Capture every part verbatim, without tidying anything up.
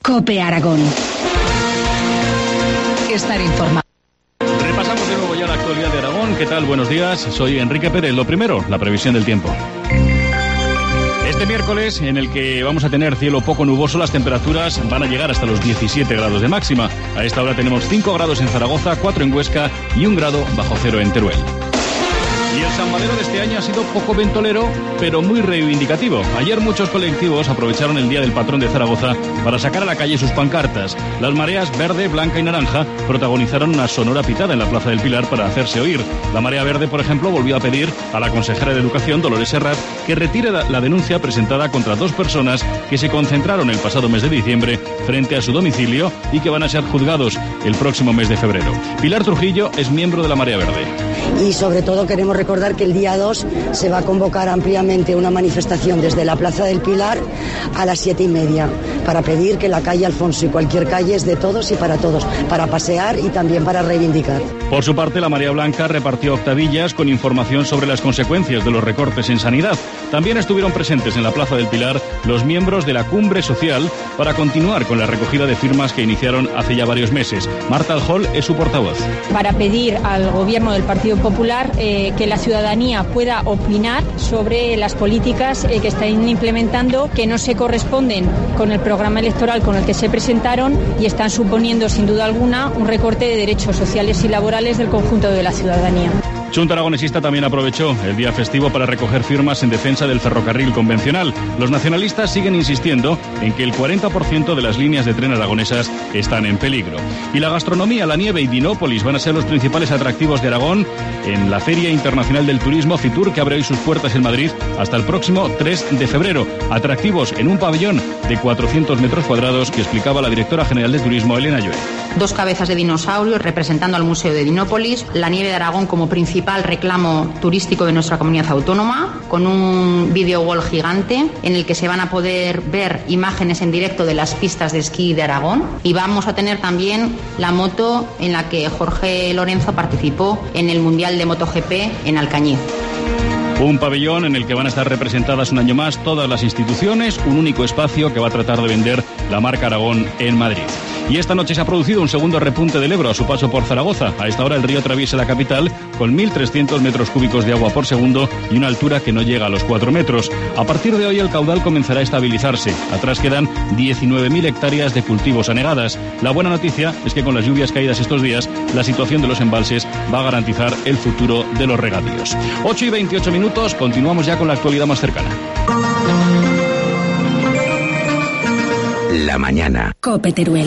COPE Aragón. Estar informado. Repasamos de nuevo ya la actualidad de Aragón. ¿Qué tal? Buenos días. Soy Enrique Pérez. Lo primero, la previsión del tiempo. Este miércoles, en el que vamos a tener cielo poco nuboso, las temperaturas van a llegar hasta los diecisiete grados de máxima. A esta hora tenemos cinco grados en Zaragoza, cuatro en Huesca y un grado bajo cero en Teruel. Y el San Valero de este año ha sido poco ventolero, pero muy reivindicativo. Ayer muchos colectivos aprovecharon el Día del Patrón de Zaragoza para sacar a la calle sus pancartas. Las mareas verde, blanca y naranja protagonizaron una sonora pitada en la Plaza del Pilar para hacerse oír. La marea verde, por ejemplo, volvió a pedir a la consejera de Educación, Dolores Serrat, que retire la denuncia presentada contra dos personas que se concentraron el pasado mes de diciembre frente a su domicilio y que van a ser juzgados el próximo mes de febrero. Pilar Trujillo es miembro de la marea verde. Y sobre todo queremos recordar que el día dos se va a convocar ampliamente una manifestación desde la Plaza del Pilar a las siete y media para pedir que la calle Alfonso y cualquier calle es de todos y para todos, para pasear y también para reivindicar. Por su parte, la Marea Blanca repartió octavillas con información sobre las consecuencias de los recortes en sanidad. También estuvieron presentes en la Plaza del Pilar los miembros de la Cumbre Social para continuar con la recogida de firmas que iniciaron hace ya varios meses. Marta Aljol es su portavoz. Para pedir al Gobierno del Partido Popular eh, que la ciudadanía pueda opinar sobre las políticas eh, que están implementando, que no se corresponden con el programa electoral con el que se presentaron y están suponiendo sin duda alguna un recorte de derechos sociales y laborales del conjunto de la ciudadanía. Junta Aragonesista también aprovechó el día festivo para recoger firmas en defensa del ferrocarril convencional. Los nacionalistas siguen insistiendo en que el cuarenta por ciento de las líneas de tren aragonesas están en peligro. Y la gastronomía, la nieve y Dinópolis van a ser los principales atractivos de Aragón en la Feria Internacional del Turismo Fitur, que abre hoy sus puertas en Madrid hasta el próximo tres de febrero. Atractivos en un pabellón de cuatrocientos metros cuadrados que explicaba la directora general de Turismo, Elena Lloé. Dos cabezas de dinosaurio representando al Museo de Dinópolis, la nieve de Aragón como principal reclamo turístico de nuestra comunidad autónoma, con un video wall gigante en el que se van a poder ver imágenes en directo de las pistas de esquí de Aragón, y vamos a tener también la moto en la que Jorge Lorenzo participó en el Mundial de MotoGP en Alcañiz. Un pabellón en el que van a estar representadas un año más todas las instituciones, un único espacio que va a tratar de vender la marca Aragón en Madrid. Y esta noche se ha producido un segundo repunte del Ebro a su paso por Zaragoza. A esta hora el río atraviesa la capital con mil trescientos metros cúbicos de agua por segundo y una altura que no llega a los cuatro metros. A partir de hoy el caudal comenzará a estabilizarse. Atrás quedan diecinueve mil hectáreas de cultivos anegadas. La buena noticia es que con las lluvias caídas estos días, la situación de los embalses va a garantizar el futuro de los regadíos. ocho y veintiocho minutos, continuamos ya con la actualidad más cercana. La mañana. COPE Teruel.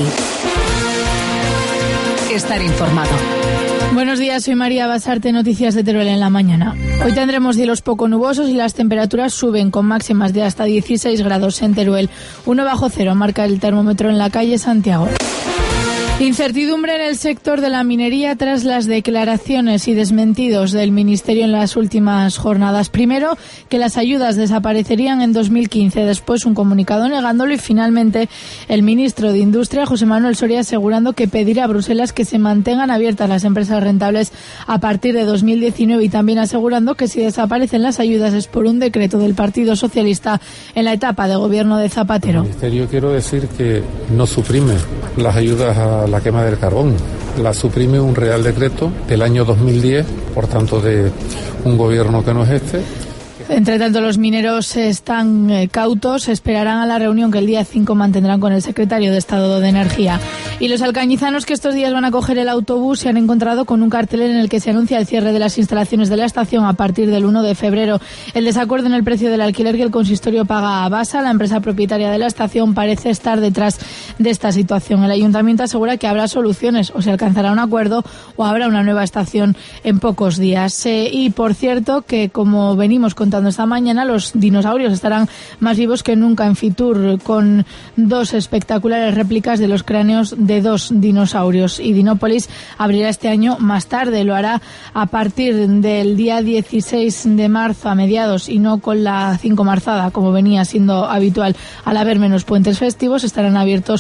Estar informado. Buenos días, soy María Basarte, noticias de Teruel en la mañana. Hoy tendremos cielos poco nubosos y las temperaturas suben con máximas de hasta dieciséis grados en Teruel. uno bajo cero marca el termómetro en la calle Santiago. Incertidumbre en el sector de la minería tras las declaraciones y desmentidos del Ministerio en las últimas jornadas. Primero, que las ayudas desaparecerían en dos mil quince, después un comunicado negándolo y finalmente el ministro de Industria, José Manuel Soria, asegurando que pedirá a Bruselas que se mantengan abiertas las empresas rentables a partir de dos mil diecinueve y también asegurando que si desaparecen las ayudas es por un decreto del Partido Socialista en la etapa de gobierno de Zapatero. El Ministerio, quiero decir que no suprime las ayudas a la quema del carbón, la suprime un Real Decreto del año dos mil diez, por tanto de un gobierno que no es este. Entre tanto, los mineros están eh, cautos, esperarán a la reunión que el día cinco mantendrán con el secretario de Estado de Energía. Y los alcañizanos que estos días van a coger el autobús se han encontrado con un cartel en el que se anuncia el cierre de las instalaciones de la estación a partir del uno de febrero. El desacuerdo en el precio del alquiler que el consistorio paga a Basa, la empresa propietaria de la estación, parece estar detrás de esta situación. El ayuntamiento asegura que habrá soluciones, o se alcanzará un acuerdo o habrá una nueva estación en pocos días. Eh, y por cierto que, como venimos contando esta mañana, los dinosaurios estarán más vivos que nunca en Fitur, con dos espectaculares réplicas de los cráneos de dos dinosaurios. Y Dinópolis abrirá este año más tarde, lo hará a partir del día dieciséis de marzo a mediados y no con la cinco marzada como venía siendo habitual. Al haber menos puentes festivos estarán abiertos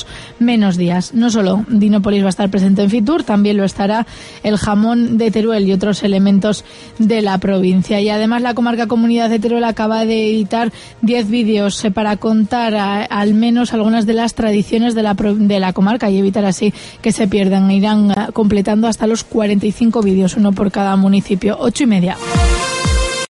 menos días. No solo Dinópolis va a estar presente en Fitur, también lo estará el jamón de Teruel y otros elementos de la provincia. Y además la comarca Comunidad de Teruel acaba de editar diez vídeos para contar a, al menos algunas de las tradiciones de la, de la comarca y evitar así que se pierdan. Irán completando hasta los cuarenta y cinco vídeos, uno por cada municipio. Ocho y media.